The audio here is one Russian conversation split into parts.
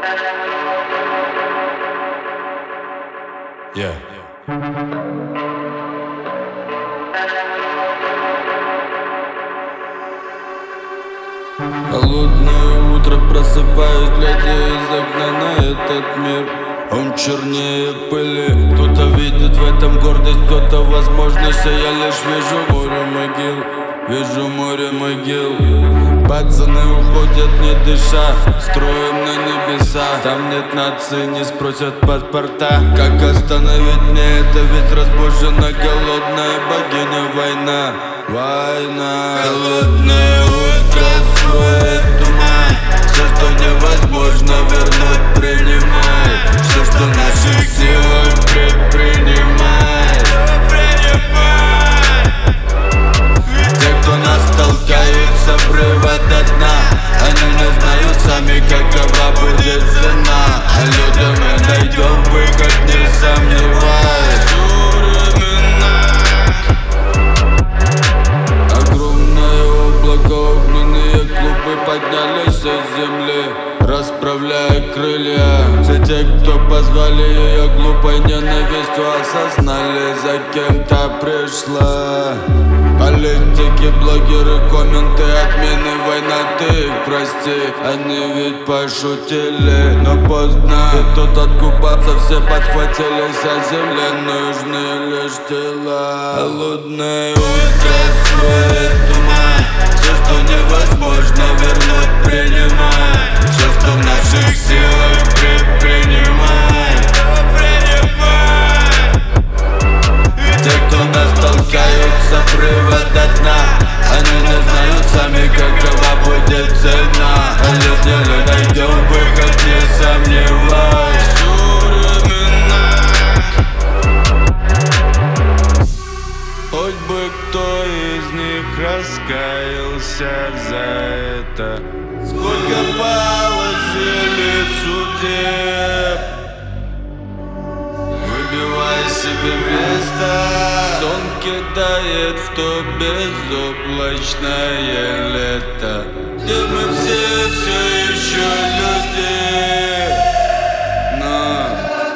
Yeah. Холодное утро, просыпаюсь, глядя из окна на этот мир. Он чернее пыли, кто-то видит в этом гордость, кто-то возможность, а я лишь вижу море могил, вижу море могил. Пацаны уходят не дыша, строим на небеса. Там нет нации, не спросят паспорта. Как остановить мне это, ведь разбужена голодная богиня война. Война. Холодное утро строит туман. Все, что невозможно вернуть, принимай. Все, что в наших силах, предпринимай. Те, кто нас толкают с обрыва до дна, они не знают сами, какова будет цена. А людям мы найдем выход, не сомневаясь. Огромное облако, огненные клубы поднялись из земли, расправляя крылья. Все те, кто позвали ее глупой ненавистью, осознали, за кем-то пришла. Политики, блогеры, комменты, отмены, война, ты их прости. Они ведь пошутили, но поздно. И тут откупаться все подхватились, а земле нужны лишь тела. Холодное утро строит туман. Все, что невозможно вернуть, принимай. Все, что в наших силах, предпринимай. Те, кто нас толкают с обрыва до дна, они не знают сами, какова будет цена. А люди найдем выход, не сомневаясь. Хоть бы кто из них раскаялся за это. Сколько положили судеб, выбивай себе место. Сон кидает в то безоблачное лето, где мы все еще люди. Но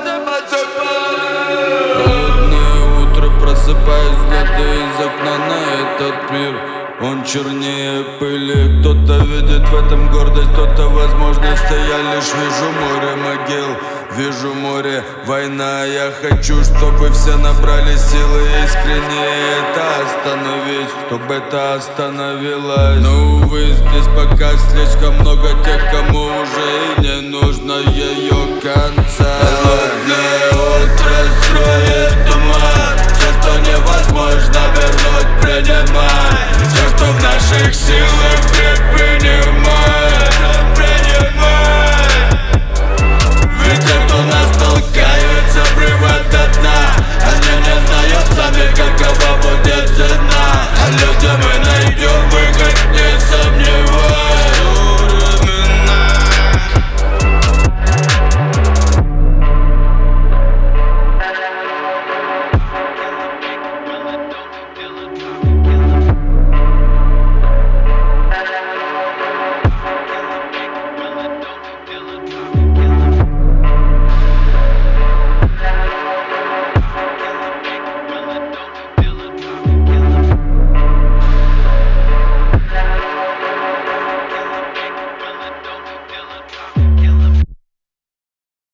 холодное утро, просыпаюсь, глядя из окна на этот мир. Он чернее пыли, кто-то видит в этом гордость, кто-то возможность, а я лишь вижу море могил, вижу море война. Я хочу, чтобы все набрали силы искренне это остановить, чтобы это остановилось. Но увы, здесь пока слишком много